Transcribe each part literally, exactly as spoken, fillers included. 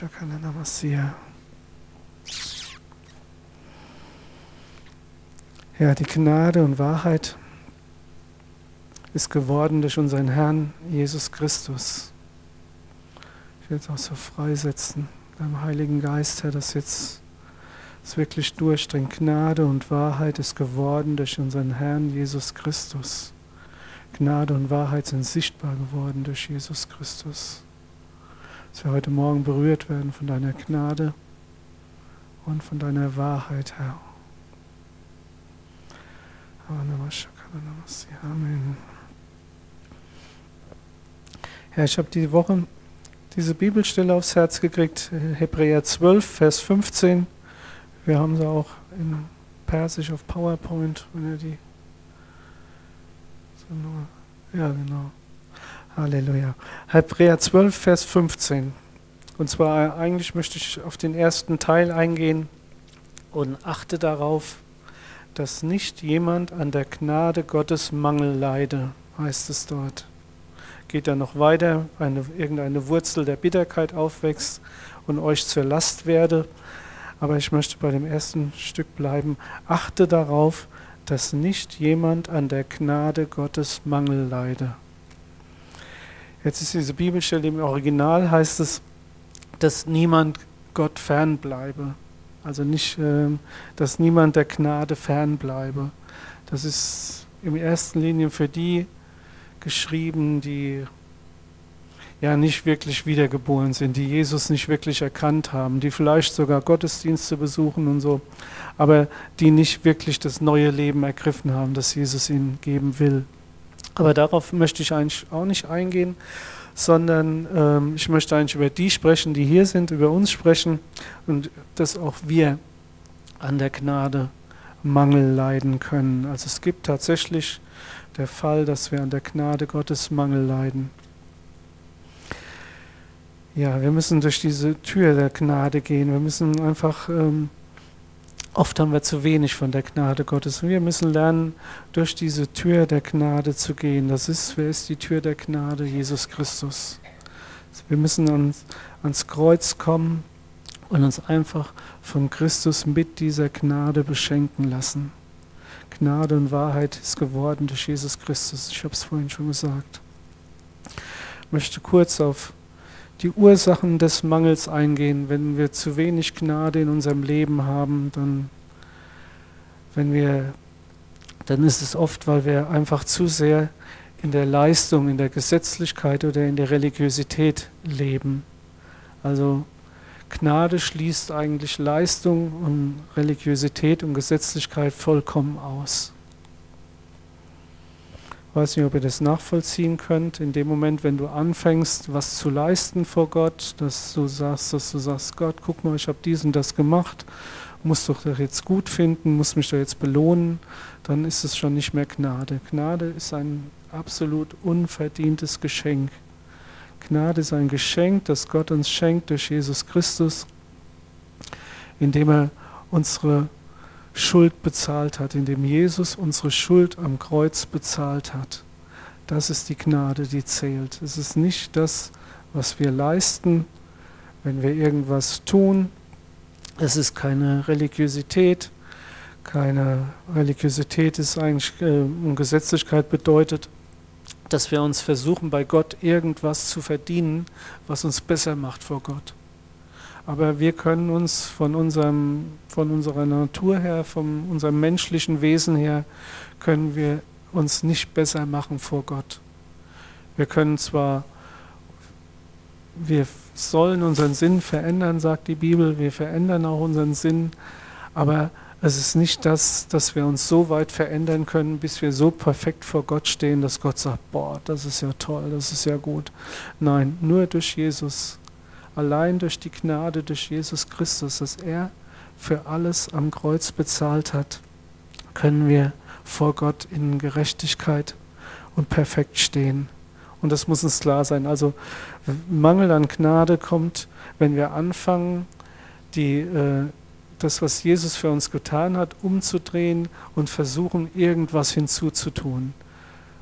Ja, die Gnade und Wahrheit ist geworden durch unseren Herrn Jesus Christus. Ich will jetzt auch so freisetzen, beim Heiligen Geist, Herr, dass jetzt es wirklich durchdringt. Gnade und Wahrheit ist geworden durch unseren Herrn Jesus Christus. Gnade und Wahrheit sind sichtbar geworden durch Jesus Christus. Dass wir heute Morgen berührt werden von deiner Gnade und von deiner Wahrheit, Herr. Amen. Herr, ich habe die Woche diese Bibelstelle aufs Herz gekriegt, Hebräer zwölf, Vers fünfzehn. Wir haben sie auch in Persisch auf PowerPoint, wenn ihr die so nur, ja genau. Halleluja. Hebräer zwölf, Vers fünfzehn. Und zwar eigentlich möchte ich auf den ersten Teil eingehen und achte darauf, dass nicht jemand an der Gnade Gottes Mangel leide, heißt es dort. Geht dann noch weiter, eine, irgendeine Wurzel der Bitterkeit aufwächst und euch zur Last werde. Aber ich möchte bei dem ersten Stück bleiben. Achte darauf, dass nicht jemand an der Gnade Gottes Mangel leide. Jetzt ist diese Bibelstelle im Original, heißt es, dass niemand Gott fernbleibe. Also nicht, dass niemand der Gnade fernbleibe. Das ist in erster Linie für die geschrieben, die ja nicht wirklich wiedergeboren sind, die Jesus nicht wirklich erkannt haben, die vielleicht sogar Gottesdienste besuchen und so, aber die nicht wirklich das neue Leben ergriffen haben, das Jesus ihnen geben will. Aber darauf möchte ich eigentlich auch nicht eingehen, sondern ähm, ich möchte eigentlich über die sprechen, die hier sind, über uns sprechen und dass auch wir an der Gnade Mangel leiden können. Also es gibt tatsächlich der Fall, dass wir an der Gnade Gottes Mangel leiden. Ja, wir müssen durch diese Tür der Gnade gehen. Wir müssen einfach, ähm, oft haben wir zu wenig von der Gnade Gottes. Und wir müssen lernen, durch diese Tür der Gnade zu gehen. Das ist, wer ist die Tür der Gnade? Jesus Christus. Wir müssen ans, ans Kreuz kommen und uns einfach von Christus mit dieser Gnade beschenken lassen. Gnade und Wahrheit ist geworden durch Jesus Christus. Ich habe es vorhin schon gesagt. Ich möchte kurz auf die Ursachen des Mangels eingehen. Wenn wir zu wenig Gnade in unserem Leben haben, dann, wenn wir, dann ist es oft, weil wir einfach zu sehr in der Leistung, in der Gesetzlichkeit oder in der Religiosität leben. Also Gnade schließt eigentlich Leistung und Religiosität und Gesetzlichkeit vollkommen aus. Ich weiß nicht, ob ihr das nachvollziehen könnt. In dem Moment, wenn du anfängst, was zu leisten vor Gott, dass du sagst, dass du sagst, Gott, guck mal, ich habe dies und das gemacht, muss doch das jetzt gut finden, muss mich doch jetzt belohnen, dann ist es schon nicht mehr Gnade. Gnade ist ein absolut unverdientes Geschenk. Gnade ist ein Geschenk, das Gott uns schenkt durch Jesus Christus, indem er unsere Schuld bezahlt hat, indem Jesus unsere Schuld am Kreuz bezahlt hat. Das ist die Gnade, die zählt. Es ist nicht das, was wir leisten, wenn wir irgendwas tun. Es ist keine Religiosität. Keine Religiosität ist eigentlich, äh, und Gesetzlichkeit bedeutet, dass wir uns versuchen, bei Gott irgendwas zu verdienen, was uns besser macht vor Gott. Aber wir können uns von unserem, von unserer Natur her, von unserem menschlichen Wesen her, können wir uns nicht besser machen vor Gott. Wir können zwar, wir sollen unseren Sinn verändern, sagt die Bibel, wir verändern auch unseren Sinn, aber es ist nicht das, dass wir uns so weit verändern können, bis wir so perfekt vor Gott stehen, dass Gott sagt, boah, das ist ja toll, das ist ja gut. Nein, nur durch Jesus. Allein durch die Gnade, durch Jesus Christus, dass er für alles am Kreuz bezahlt hat, können wir vor Gott in Gerechtigkeit und perfekt stehen. Und das muss uns klar sein. Also Mangel an Gnade kommt, wenn wir anfangen, die, äh, das, was Jesus für uns getan hat, umzudrehen und versuchen, irgendwas hinzutun.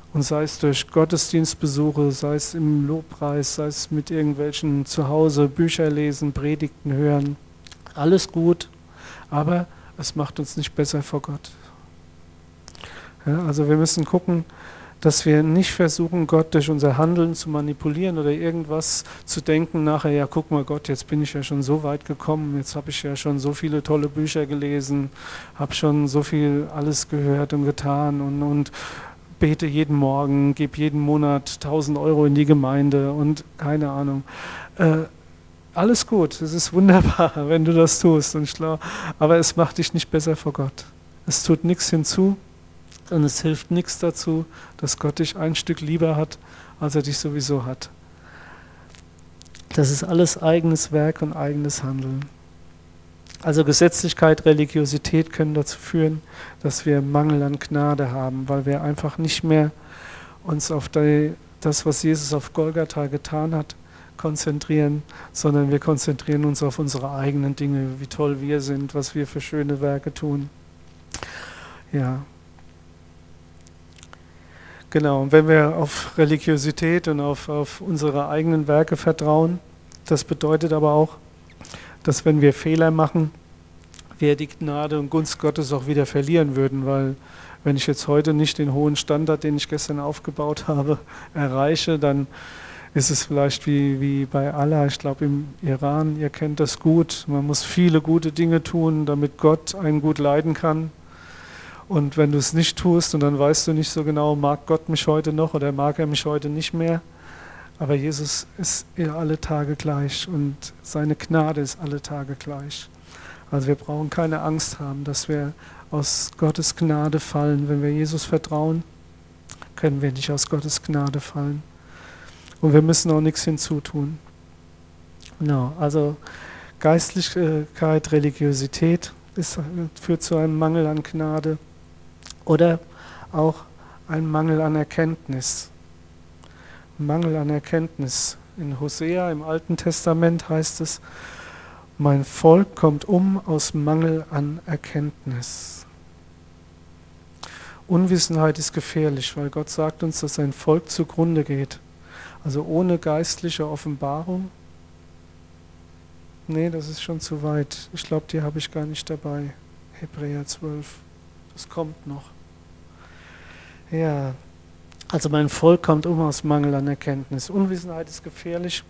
Und sei es durch Gottesdienstbesuche, sei es im Lobpreis, sei es mit irgendwelchen zu Hause Bücher lesen, Predigten hören. Alles gut, aber es macht uns nicht besser vor Gott. Ja, also wir müssen gucken, dass wir nicht versuchen, Gott durch unser Handeln zu manipulieren oder irgendwas zu denken, nachher, ja guck mal Gott, jetzt bin ich ja schon so weit gekommen, jetzt habe ich ja schon so viele tolle Bücher gelesen, habe schon so viel alles gehört und getan und, und bete jeden Morgen, gebe jeden Monat tausend Euro in die Gemeinde und keine Ahnung. Äh, alles gut, es ist wunderbar, wenn du das tust, und schlau, aber es macht dich nicht besser vor Gott. Es tut nichts hinzu. Und es hilft nichts dazu, dass Gott dich ein Stück lieber hat, als er dich sowieso hat. Das ist alles eigenes Werk und eigenes Handeln. Also Gesetzlichkeit, Religiosität können dazu führen, dass wir Mangel an Gnade haben, weil wir einfach nicht mehr uns auf die, das, was Jesus auf Golgatha getan hat, konzentrieren, sondern wir konzentrieren uns auf unsere eigenen Dinge, wie toll wir sind, was wir für schöne Werke tun. Ja. Genau, und wenn wir auf Religiosität und auf, auf unsere eigenen Werke vertrauen, das bedeutet aber auch, dass wenn wir Fehler machen, wir die Gnade und Gunst Gottes auch wieder verlieren würden, weil wenn ich jetzt heute nicht den hohen Standard, den ich gestern aufgebaut habe, erreiche, dann ist es vielleicht wie, wie bei Allah, ich glaube im Iran, ihr kennt das gut, man muss viele gute Dinge tun, damit Gott einen gut leiden kann. Und wenn du es nicht tust und dann weißt du nicht so genau, mag Gott mich heute noch oder mag er mich heute nicht mehr. Aber Jesus ist ihr alle Tage gleich und seine Gnade ist alle Tage gleich. Also wir brauchen keine Angst haben, dass wir aus Gottes Gnade fallen. Wenn wir Jesus vertrauen, können wir nicht aus Gottes Gnade fallen. Und wir müssen auch nichts hinzutun. Genau, also Geistlichkeit, Religiosität ist, führt zu einem Mangel an Gnade. Oder auch ein Mangel an Erkenntnis. Mangel an Erkenntnis. In Hosea im Alten Testament heißt es, mein Volk kommt um aus Mangel an Erkenntnis. Unwissenheit ist gefährlich, weil Gott sagt uns, dass sein Volk zugrunde geht. Also ohne geistliche Offenbarung. Nee, das ist schon zu weit. Ich glaube, die habe ich gar nicht dabei. Hebräer zwölf. Das kommt noch. Ja, also mein Volk kommt um aus Mangel an Erkenntnis. Unwissenheit ist gefährlich,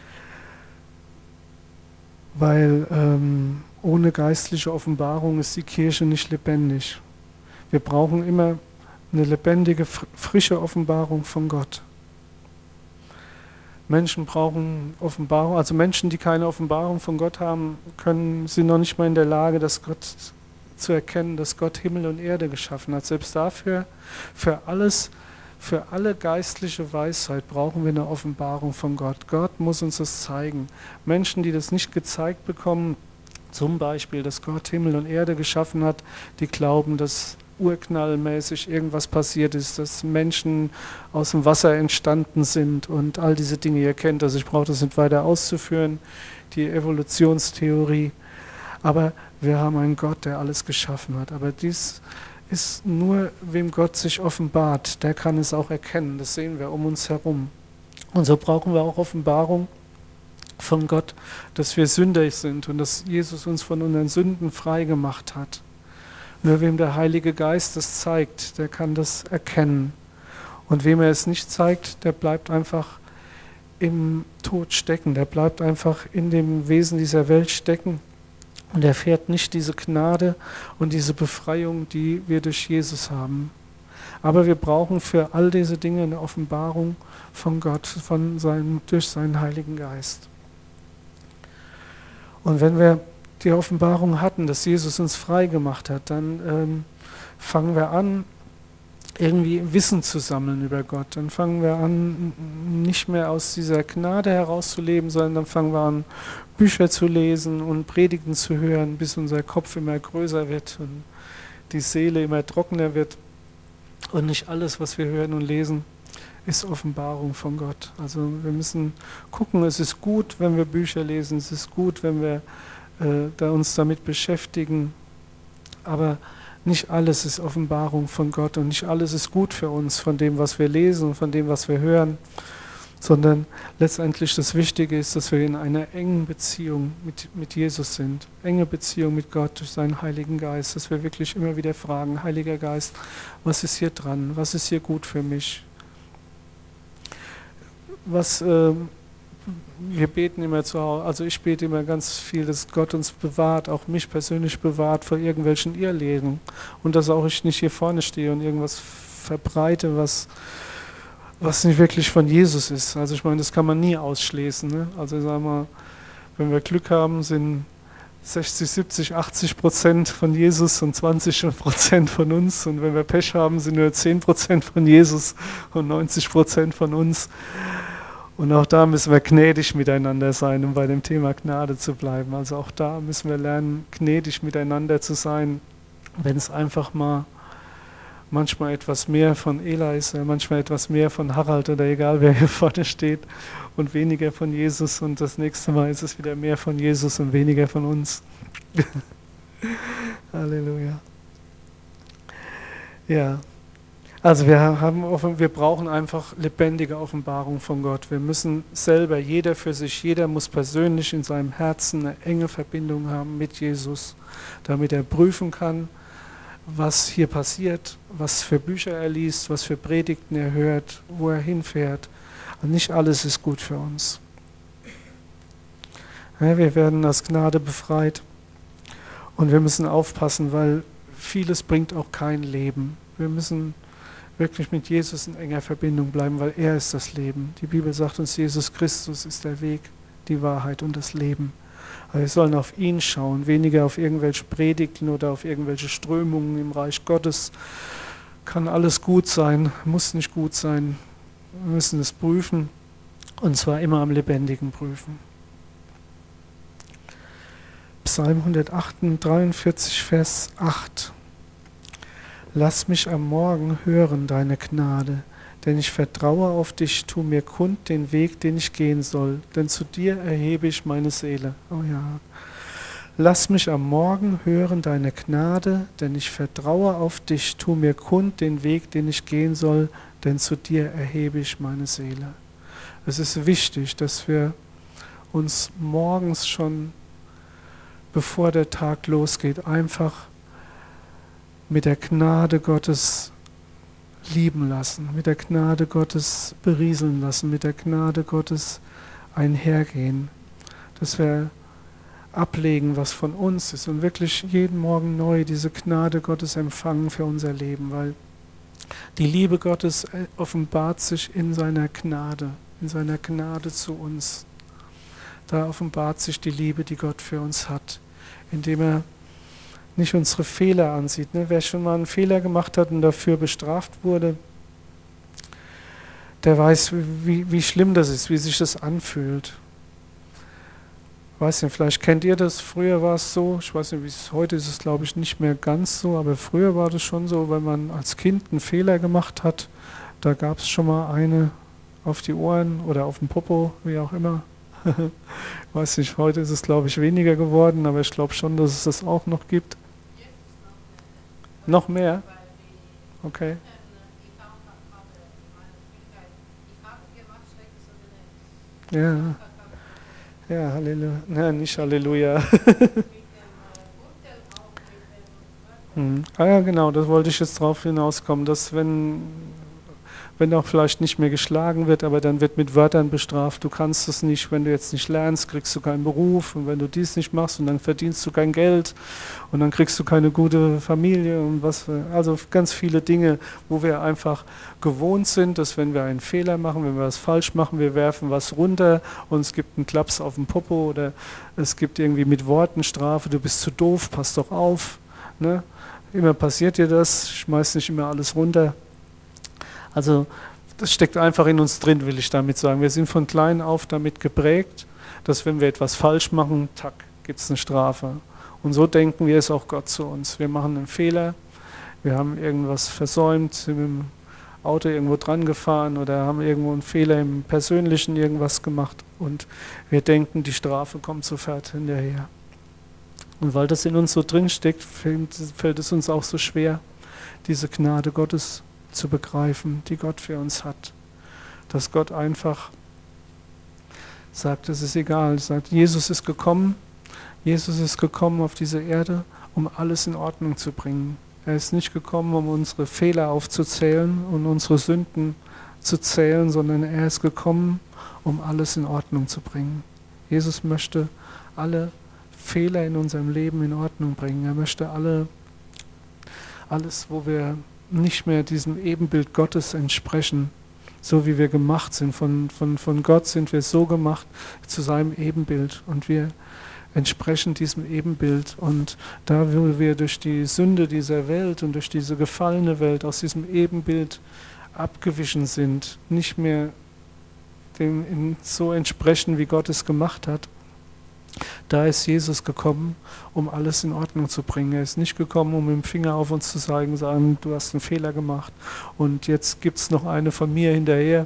weil ähm, ohne geistliche Offenbarung ist die Kirche nicht lebendig. Wir brauchen immer eine lebendige, frische Offenbarung von Gott. Menschen brauchen Offenbarung, also Menschen, die keine Offenbarung von Gott haben, können, sind noch nicht mal in der Lage, dass Gott zu erkennen, dass Gott Himmel und Erde geschaffen hat. Selbst dafür, für alles, für alle geistliche Weisheit brauchen wir eine Offenbarung von Gott. Gott muss uns das zeigen. Menschen, die das nicht gezeigt bekommen, zum Beispiel, dass Gott Himmel und Erde geschaffen hat, die glauben, dass urknallmäßig irgendwas passiert ist, dass Menschen aus dem Wasser entstanden sind und all diese Dinge, ihr kennt das, ich brauche das nicht weiter auszuführen, die Evolutionstheorie. Aber wir haben einen Gott, der alles geschaffen hat. Aber dies ist nur, wem Gott sich offenbart, der kann es auch erkennen. Das sehen wir um uns herum. Und so brauchen wir auch Offenbarung von Gott, dass wir sündrig sind und dass Jesus uns von unseren Sünden frei gemacht hat. Nur wem der Heilige Geist das zeigt, der kann das erkennen. Und wem er es nicht zeigt, der bleibt einfach im Tod stecken. Der bleibt einfach in dem Wesen dieser Welt stecken. Und erfährt nicht diese Gnade und diese Befreiung, die wir durch Jesus haben. Aber wir brauchen für all diese Dinge eine Offenbarung von Gott, von seinem, durch seinen Heiligen Geist. Und wenn wir die Offenbarung hatten, dass Jesus uns frei gemacht hat, dann ähm, fangen wir an, irgendwie Wissen zu sammeln über Gott. Dann fangen wir an, nicht mehr aus dieser Gnade herauszuleben, sondern dann fangen wir an, Bücher zu lesen und Predigten zu hören, bis unser Kopf immer größer wird und die Seele immer trockener wird. Und nicht alles, was wir hören und lesen, ist Offenbarung von Gott. Also wir müssen gucken, es ist gut, wenn wir Bücher lesen, es ist gut, wenn wir äh, da uns damit beschäftigen, aber Nicht alles ist Offenbarung von Gott und nicht alles ist gut für uns, von dem, was wir lesen und von dem, was wir hören, sondern letztendlich das Wichtige ist, dass wir in einer engen Beziehung mit, mit Jesus sind, enge Beziehung mit Gott durch seinen Heiligen Geist, dass wir wirklich immer wieder fragen, Heiliger Geist, was ist hier dran, was ist hier gut für mich? Was, äh, wir beten immer zu Hause, also ich bete immer ganz viel, dass Gott uns bewahrt, auch mich persönlich bewahrt vor irgendwelchen Irrlehren und dass auch ich nicht hier vorne stehe und irgendwas verbreite, was was nicht wirklich von Jesus ist. Also ich meine, das kann man nie ausschließen. Ne? Also sagen wir, wenn wir Glück haben, sind sechzig, siebzig, achtzig Prozent von Jesus und zwanzig Prozent von uns. Und wenn wir Pech haben, sind nur zehn Prozent von Jesus und neunzig Prozent von uns. Und auch da müssen wir gnädig miteinander sein, um bei dem Thema Gnade zu bleiben. Also auch da müssen wir lernen, gnädig miteinander zu sein, wenn es einfach mal manchmal etwas mehr von Ela ist, manchmal etwas mehr von Harald oder egal wer hier vorne steht und weniger von Jesus und das nächste Mal ist es wieder mehr von Jesus und weniger von uns. Halleluja. Ja, also wir haben offen, wir brauchen einfach lebendige Offenbarung von Gott. Wir müssen selber, jeder für sich, jeder muss persönlich in seinem Herzen eine enge Verbindung haben mit Jesus, damit er prüfen kann, was hier passiert, was für Bücher er liest, was für Predigten er hört, wo er hinfährt. Und nicht alles ist gut für uns. Ja, wir werden aus Gnade befreit und wir müssen aufpassen, weil vieles bringt auch kein Leben. Wir müssen wirklich mit Jesus in enger Verbindung bleiben, weil er ist das Leben. Die Bibel sagt uns, Jesus Christus ist der Weg, die Wahrheit und das Leben. Aber wir sollen auf ihn schauen, weniger auf irgendwelche Predigten oder auf irgendwelche Strömungen im Reich Gottes. Kann alles gut sein, muss nicht gut sein. Wir müssen es prüfen, und zwar immer am Lebendigen prüfen. Psalm hundertdreiundvierzig, Vers acht. Lass mich am Morgen hören deine Gnade, denn ich vertraue auf dich, tu mir kund den Weg, den ich gehen soll, denn zu dir erhebe ich meine Seele. Oh ja. Lass mich am Morgen hören deine Gnade, denn ich vertraue auf dich, tu mir kund den Weg, den ich gehen soll, denn zu dir erhebe ich meine Seele. Es ist wichtig, dass wir uns morgens schon, bevor der Tag losgeht, einfach mit der Gnade Gottes lieben lassen, mit der Gnade Gottes berieseln lassen, mit der Gnade Gottes einhergehen, dass wir ablegen, was von uns ist und wirklich jeden Morgen neu diese Gnade Gottes empfangen für unser Leben, weil die Liebe Gottes offenbart sich in seiner Gnade, in seiner Gnade zu uns. Da offenbart sich die Liebe, die Gott für uns hat, indem er nicht unsere Fehler ansieht. Ne? Wer schon mal einen Fehler gemacht hat und dafür bestraft wurde, der weiß, wie, wie schlimm das ist, wie sich das anfühlt. Ich weiß nicht, vielleicht kennt ihr das, früher war es so, ich weiß nicht, wie es heute ist, es glaube ich nicht mehr ganz so, aber früher war das schon so, wenn man als Kind einen Fehler gemacht hat, da gab es schon mal eine auf die Ohren oder auf den Popo, wie auch immer. Ich weiß nicht, heute ist es glaube ich weniger geworden, aber ich glaube schon, dass es das auch noch gibt. Noch mehr? Okay. Ja. Ja, Halleluja. Nein, nicht Halleluja. hm. Ah ja, genau, das wollte ich jetzt drauf hinauskommen, dass wenn, wenn auch vielleicht nicht mehr geschlagen wird, aber dann wird mit Wörtern bestraft, du kannst es nicht, wenn du jetzt nicht lernst, kriegst du keinen Beruf und wenn du dies nicht machst und dann verdienst du kein Geld und dann kriegst du keine gute Familie und was, also ganz viele Dinge, wo wir einfach gewohnt sind, dass wenn wir einen Fehler machen, wenn wir was falsch machen, wir werfen was runter und es gibt einen Klaps auf den Popo oder es gibt irgendwie mit Worten Strafe, du bist zu doof, pass doch auf, ne? Immer passiert dir das, schmeiß nicht immer alles runter. Also das steckt einfach in uns drin, will ich damit sagen. Wir sind von klein auf damit geprägt, dass wenn wir etwas falsch machen, tack, gibt es eine Strafe. Und so denken wir es auch Gott zu uns. Wir machen einen Fehler, wir haben irgendwas versäumt, sind mit dem Auto irgendwo dran gefahren oder haben irgendwo einen Fehler im Persönlichen irgendwas gemacht und wir denken, die Strafe kommt sofort hinterher. Und weil das in uns so drinsteckt, fällt, fällt es uns auch so schwer, diese Gnade Gottes zu begreifen, die Gott für uns hat. Dass Gott einfach sagt, es ist egal, sagt, Jesus ist gekommen, Jesus ist gekommen auf diese Erde, um alles in Ordnung zu bringen. Er ist nicht gekommen, um unsere Fehler aufzuzählen und unsere Sünden zu zählen, sondern er ist gekommen, um alles in Ordnung zu bringen. Jesus möchte alle Fehler in unserem Leben in Ordnung bringen. Er möchte alle, alles, wo wir nicht mehr diesem Ebenbild Gottes entsprechen, so wie wir gemacht sind. Von, von, von Gott sind wir so gemacht zu seinem Ebenbild und wir entsprechen diesem Ebenbild. Und da, wo wir durch die Sünde dieser Welt und durch diese gefallene Welt aus diesem Ebenbild abgewichen sind, nicht mehr dem in so entsprechen, wie Gott es gemacht hat, da ist Jesus gekommen, um alles in Ordnung zu bringen. Er ist nicht gekommen, um mit dem Finger auf uns zu zeigen, sagen, du hast einen Fehler gemacht und jetzt gibt es noch eine von mir hinterher.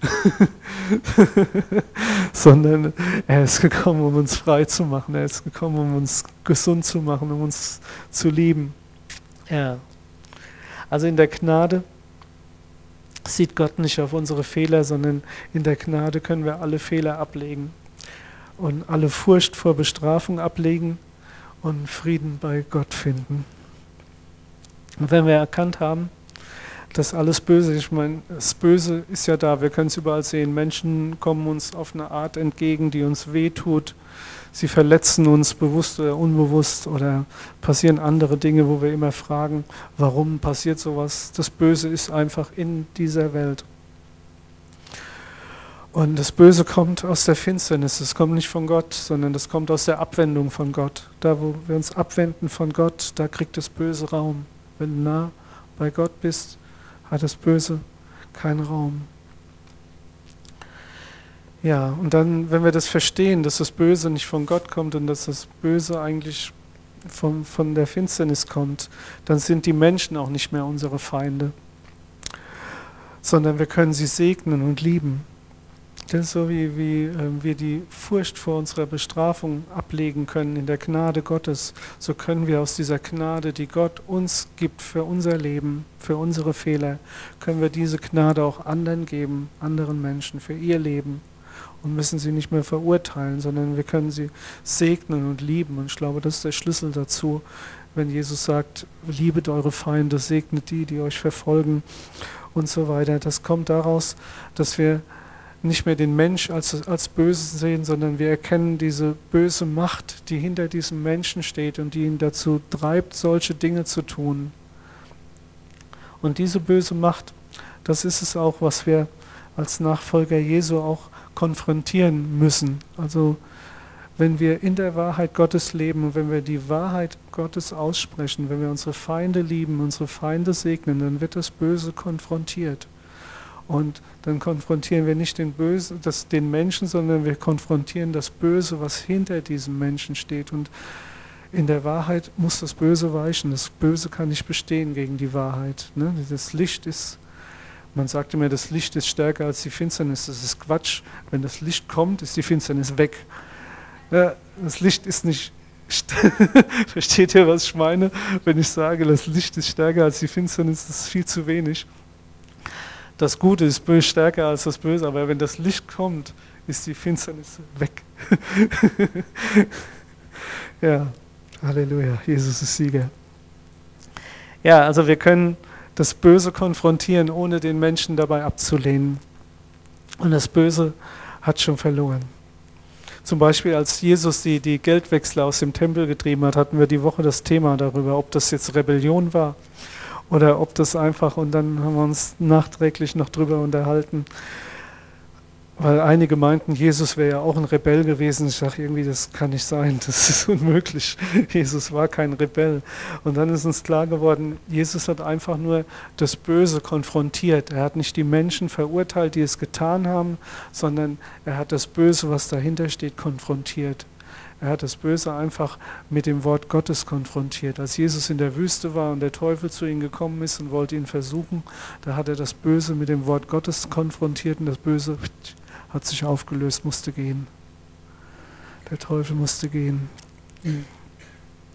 Sondern er ist gekommen, um uns frei zu machen. Er ist gekommen, um uns gesund zu machen, um uns zu lieben. Ja. Also in der Gnade sieht Gott nicht auf unsere Fehler, sondern in der Gnade können wir alle Fehler ablegen und alle Furcht vor Bestrafung ablegen und Frieden bei Gott finden. Und wenn wir erkannt haben, dass alles Böse, ich meine, das Böse ist ja da, wir können es überall sehen, Menschen kommen uns auf eine Art entgegen, die uns wehtut, sie verletzen uns bewusst oder unbewusst oder passieren andere Dinge, wo wir immer fragen, warum passiert sowas? Das Böse ist einfach in dieser Welt. Und das Böse kommt aus der Finsternis, es kommt nicht von Gott, sondern das kommt aus der Abwendung von Gott. Da, wo wir uns abwenden von Gott, da kriegt das Böse Raum. Wenn du nah bei Gott bist, hat das Böse keinen Raum. Ja, und dann, wenn wir das verstehen, dass das Böse nicht von Gott kommt und dass das Böse eigentlich von, von der Finsternis kommt, dann sind die Menschen auch nicht mehr unsere Feinde, sondern wir können sie segnen und lieben. Das ist so, wie, wie äh, wir die Furcht vor unserer Bestrafung ablegen können in der Gnade Gottes, so können wir aus dieser Gnade, die Gott uns gibt für unser Leben, für unsere Fehler, können wir diese Gnade auch anderen geben, anderen Menschen, für ihr Leben und müssen sie nicht mehr verurteilen, sondern wir können sie segnen und lieben. Und ich glaube, das ist der Schlüssel dazu, wenn Jesus sagt, liebet eure Feinde, segnet die, die euch verfolgen und so weiter. Das kommt daraus, dass wir nicht mehr den Mensch als, als böse sehen, sondern wir erkennen diese böse Macht, die hinter diesem Menschen steht und die ihn dazu treibt, solche Dinge zu tun. Und diese böse Macht, das ist es auch, was wir als Nachfolger Jesu auch konfrontieren müssen. Also wenn wir in der Wahrheit Gottes leben und wenn wir die Wahrheit Gottes aussprechen, wenn wir unsere Feinde lieben, unsere Feinde segnen, dann wird das Böse konfrontiert. Und dann konfrontieren wir nicht den Bösen, das, den Menschen, sondern wir konfrontieren das Böse, was hinter diesem Menschen steht. Und in der Wahrheit muss das Böse weichen. Das Böse kann nicht bestehen gegen die Wahrheit. Ne? Das Licht ist, man sagt immer, das Licht ist stärker als die Finsternis. Das ist Quatsch. Wenn das Licht kommt, ist die Finsternis weg. Ja, das Licht ist nicht, versteht ihr, was ich meine? Wenn ich sage, das Licht ist stärker als die Finsternis, das ist viel zu wenig. Das Gute ist böse stärker als das Böse, aber wenn das Licht kommt, ist die Finsternis weg. Ja, Halleluja, Jesus ist Sieger. Ja, also wir können das Böse konfrontieren, ohne den Menschen dabei abzulehnen. Und das Böse hat schon verloren. Zum Beispiel, als Jesus die, die Geldwechsler aus dem Tempel getrieben hat, hatten wir die Woche das Thema darüber, ob das jetzt Rebellion war oder ob das einfach, und dann haben wir uns nachträglich noch drüber unterhalten, weil einige meinten, Jesus wäre ja auch ein Rebell gewesen. Ich sage irgendwie, das kann nicht sein, das ist unmöglich. Jesus war kein Rebell. Und dann ist uns klar geworden, Jesus hat einfach nur das Böse konfrontiert. Er hat nicht die Menschen verurteilt, die es getan haben, sondern er hat das Böse, was dahinter steht, konfrontiert. Er hat das Böse einfach mit dem Wort Gottes konfrontiert. Als Jesus in der Wüste war und der Teufel zu ihm gekommen ist und wollte ihn versuchen, da hat er das Böse mit dem Wort Gottes konfrontiert und das Böse hat sich aufgelöst, musste gehen. Der Teufel musste gehen.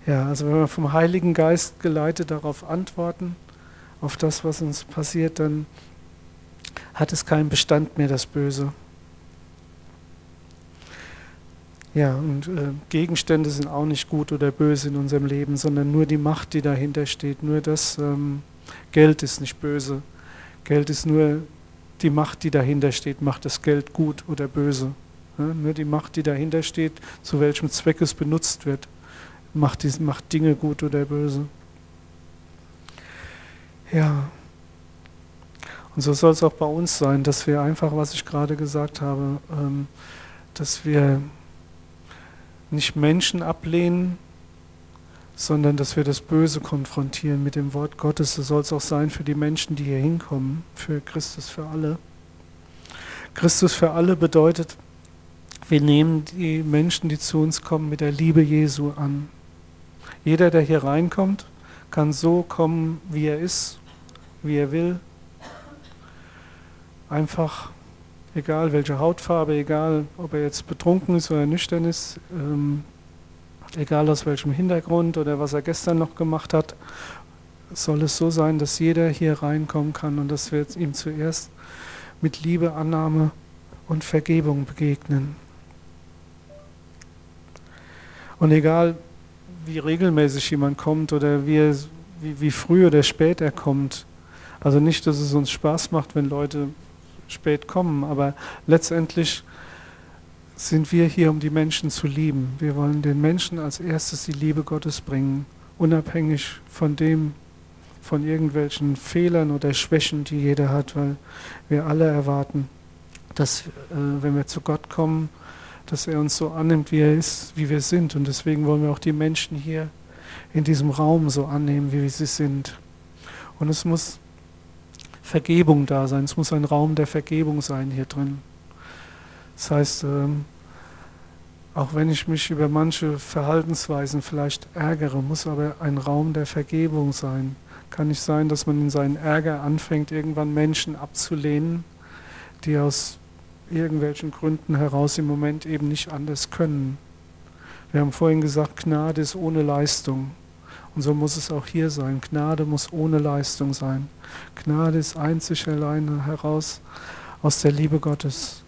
Ja, also wenn wir vom Heiligen Geist geleitet darauf antworten, auf das, was uns passiert, dann hat es keinen Bestand mehr, das Böse. Ja, und äh, Gegenstände sind auch nicht gut oder böse in unserem Leben, sondern nur die Macht, die dahinter steht. Nur das ähm, Geld ist nicht böse. Geld ist nur die Macht, die dahinter steht, macht das Geld gut oder böse. Ja, nur die Macht, die dahinter steht, zu welchem Zweck es benutzt wird, macht, dies, macht Dinge gut oder böse. Ja. Und so soll es auch bei uns sein, dass wir einfach, was ich gerade gesagt habe, ähm, dass wir nicht Menschen ablehnen, sondern dass wir das Böse konfrontieren mit dem Wort Gottes. So soll es auch sein für die Menschen, die hier hinkommen, für Christus für alle. Christus für alle bedeutet, wir nehmen die Menschen, die zu uns kommen, mit der Liebe Jesu an. Jeder, der hier reinkommt, kann so kommen, wie er ist, wie er will. Einfach, egal welche Hautfarbe, egal ob er jetzt betrunken ist oder nüchtern ist, ähm, egal aus welchem Hintergrund oder was er gestern noch gemacht hat, soll es so sein, dass jeder hier reinkommen kann und dass wir ihm zuerst mit Liebe, Annahme und Vergebung begegnen. Und egal, wie regelmäßig jemand kommt oder wie, er, wie, wie früh oder spät er kommt, also nicht, dass es uns Spaß macht, wenn Leute spät kommen, aber letztendlich sind wir hier, um die Menschen zu lieben. Wir wollen den Menschen als erstes die Liebe Gottes bringen, unabhängig von dem, von irgendwelchen Fehlern oder Schwächen, die jeder hat, weil wir alle erwarten, dass, äh, wenn wir zu Gott kommen, dass er uns so annimmt, wie er ist, wie wir sind. Und deswegen wollen wir auch die Menschen hier in diesem Raum so annehmen, wie sie sind. Und es muss Vergebung da sein. Es muss ein Raum der Vergebung sein hier drin. Das heißt, ähm, auch wenn ich mich über manche Verhaltensweisen vielleicht ärgere, muss aber ein Raum der Vergebung sein. Kann nicht sein, dass man in seinen Ärger anfängt, irgendwann Menschen abzulehnen, die aus irgendwelchen Gründen heraus im Moment eben nicht anders können. Wir haben vorhin gesagt, Gnade ist ohne Leistung. Und so muss es auch hier sein. Gnade muss ohne Leistung sein. Gnade ist einzig alleine heraus aus der Liebe Gottes.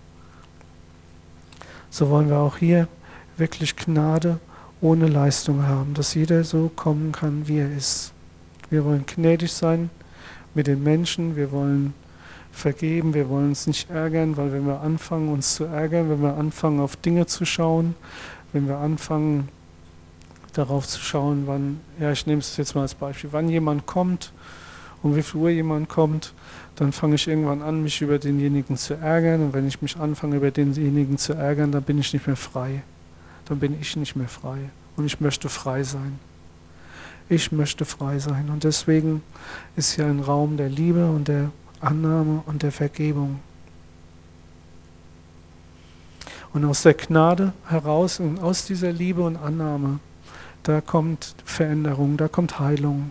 So wollen wir auch hier wirklich Gnade ohne Leistung haben, dass jeder so kommen kann, wie er ist. Wir wollen gnädig sein mit den Menschen, wir wollen vergeben, wir wollen uns nicht ärgern, weil wenn wir anfangen, uns zu ärgern, wenn wir anfangen, auf Dinge zu schauen, wenn wir anfangen, darauf zu schauen, wann, ja, ich nehme es jetzt mal als Beispiel, wann jemand kommt, um wie viel Uhr jemand kommt, dann fange ich irgendwann an, mich über denjenigen zu ärgern. Und wenn ich mich anfange, über denjenigen zu ärgern, dann bin ich nicht mehr frei. Dann bin ich nicht mehr frei. Und ich möchte frei sein. Ich möchte frei sein. Und deswegen ist hier ein Raum der Liebe und der Annahme und der Vergebung. Und aus der Gnade heraus und aus dieser Liebe und Annahme, da kommt Veränderung, da kommt Heilung.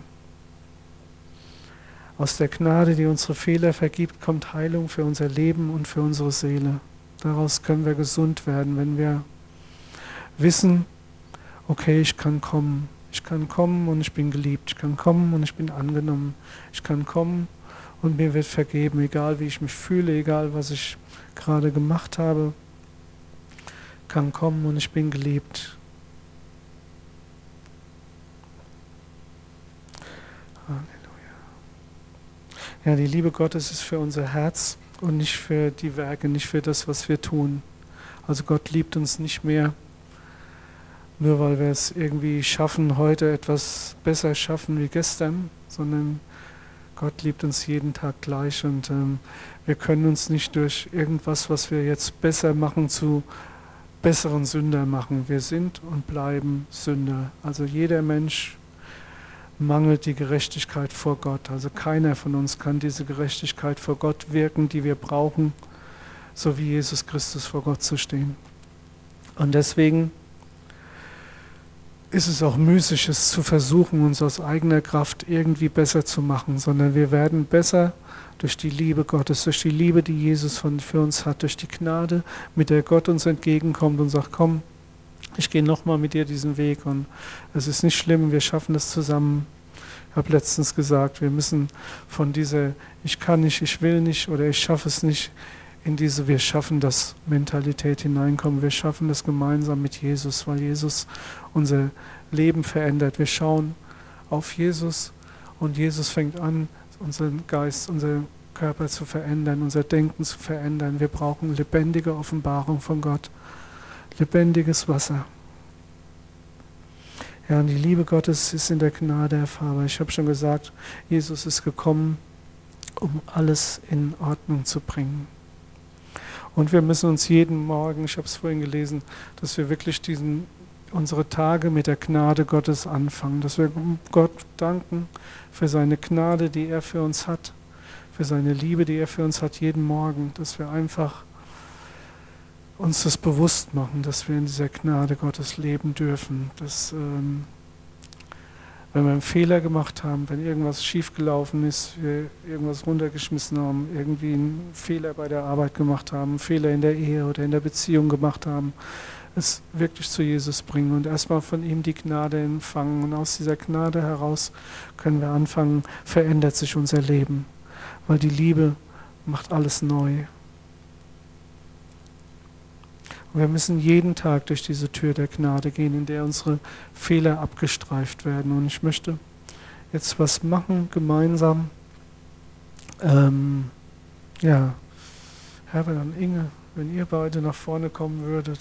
Aus der Gnade, die unsere Fehler vergibt, kommt Heilung für unser Leben und für unsere Seele. Daraus können wir gesund werden, wenn wir wissen, okay, ich kann kommen. Ich kann kommen und ich bin geliebt. Ich kann kommen und ich bin angenommen. Ich kann kommen und mir wird vergeben, egal wie ich mich fühle, egal was ich gerade gemacht habe. Ich kann kommen und ich bin geliebt. Halleluja. Ja, die Liebe Gottes ist für unser Herz und nicht für die Werke, nicht für das, was wir tun. Also Gott liebt uns nicht mehr, nur weil wir es irgendwie schaffen, heute etwas besser schaffen wie gestern, sondern Gott liebt uns jeden Tag gleich und ähm, wir können uns nicht durch irgendwas, was wir jetzt besser machen, zu besseren Sünder machen. Wir sind und bleiben Sünder. Also jeder Mensch mangelt die Gerechtigkeit vor Gott. Also keiner von uns kann diese Gerechtigkeit vor Gott wirken, die wir brauchen, so wie Jesus Christus vor Gott zu stehen. Und deswegen ist es auch müßig, es zu versuchen, uns aus eigener Kraft irgendwie besser zu machen, sondern wir werden besser durch die Liebe Gottes, durch die Liebe, die Jesus von, für uns hat, durch die Gnade, mit der Gott uns entgegenkommt und sagt, komm, ich gehe nochmal mit dir diesen Weg und es ist nicht schlimm, wir schaffen das zusammen. Ich habe letztens gesagt, wir müssen von dieser ich kann nicht, ich will nicht oder ich schaffe es nicht, in diese wir schaffen das Mentalität hineinkommen. Wir schaffen das gemeinsam mit Jesus, weil Jesus unser Leben verändert. Wir schauen auf Jesus und Jesus fängt an, unseren Geist, unseren Körper zu verändern, unser Denken zu verändern. Wir brauchen lebendige Offenbarung von Gott, lebendiges Wasser. Ja, und die Liebe Gottes ist in der Gnade erfahrbar. Ich habe schon gesagt, Jesus ist gekommen, um alles in Ordnung zu bringen. Und wir müssen uns jeden Morgen, ich habe es vorhin gelesen, dass wir wirklich diesen, unsere Tage mit der Gnade Gottes anfangen, dass wir Gott danken für seine Gnade, die er für uns hat, für seine Liebe, die er für uns hat, jeden Morgen, dass wir einfach uns das bewusst machen, dass wir in dieser Gnade Gottes leben dürfen, dass ähm, wenn wir einen Fehler gemacht haben, wenn irgendwas schiefgelaufen ist, wir irgendwas runtergeschmissen haben, irgendwie einen Fehler bei der Arbeit gemacht haben, einen Fehler in der Ehe oder in der Beziehung gemacht haben, es wirklich zu Jesus bringen und erstmal von ihm die Gnade empfangen und aus dieser Gnade heraus können wir anfangen, verändert sich unser Leben, weil die Liebe macht alles neu. Wir müssen jeden Tag durch diese Tür der Gnade gehen, in der unsere Fehler abgestreift werden. Und ich möchte jetzt was machen, gemeinsam. Ähm, ja, Herbert und Inge, wenn ihr beide nach vorne kommen würdet.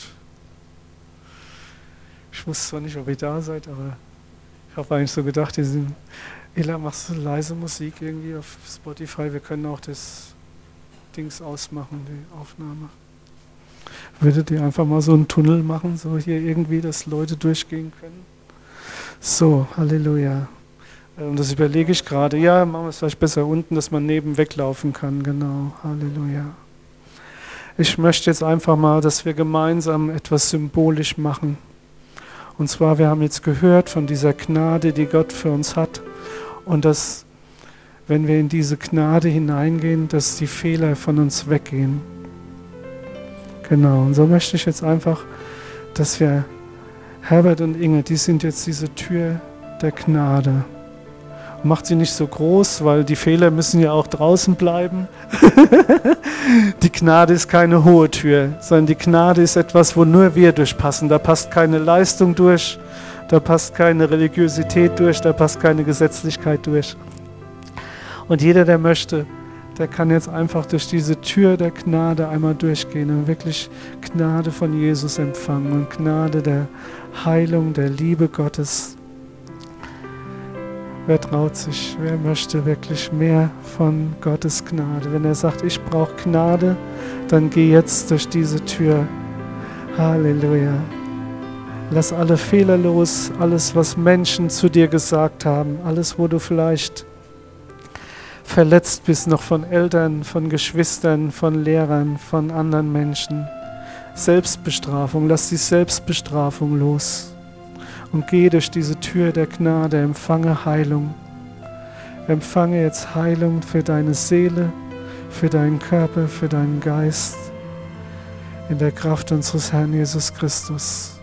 Ich wusste zwar nicht, ob ihr da seid, aber ich habe eigentlich so gedacht, die sind, Ella, machst du leise Musik irgendwie auf Spotify? Wir können auch das Dings ausmachen, die Aufnahme. Würdet ihr einfach mal so einen Tunnel machen, so hier irgendwie, dass Leute durchgehen können? So, Halleluja. Und das überlege ich gerade. Ja, machen wir es vielleicht besser unten, dass man neben weglaufen kann. Genau, Halleluja. Ich möchte jetzt einfach mal, dass wir gemeinsam etwas symbolisch machen. Und zwar, wir haben jetzt gehört von dieser Gnade, die Gott für uns hat. Und dass, wenn wir in diese Gnade hineingehen, dass die Fehler von uns weggehen. Genau, und so möchte ich jetzt einfach, dass wir, Herbert und Inge, die sind jetzt diese Tür der Gnade. Macht sie nicht so groß, weil die Fehler müssen ja auch draußen bleiben. Die Gnade ist keine hohe Tür, sondern die Gnade ist etwas, wo nur wir durchpassen. Da passt keine Leistung durch, da passt keine Religiosität durch, da passt keine Gesetzlichkeit durch. Und jeder, der möchte, der kann jetzt einfach durch diese Tür der Gnade einmal durchgehen und wirklich Gnade von Jesus empfangen und Gnade der Heilung, der Liebe Gottes. Wer traut sich, wer möchte wirklich mehr von Gottes Gnade? Wenn er sagt, ich brauche Gnade, dann geh jetzt durch diese Tür. Halleluja. Lass alle Fehler los, alles, was Menschen zu dir gesagt haben, alles, wo du vielleicht verletzt bist noch von Eltern, von Geschwistern, von Lehrern, von anderen Menschen. Selbstbestrafung, lass die Selbstbestrafung los und geh durch diese Tür der Gnade, empfange Heilung. Empfange jetzt Heilung für deine Seele, für deinen Körper, für deinen Geist, in der Kraft unseres Herrn Jesus Christus.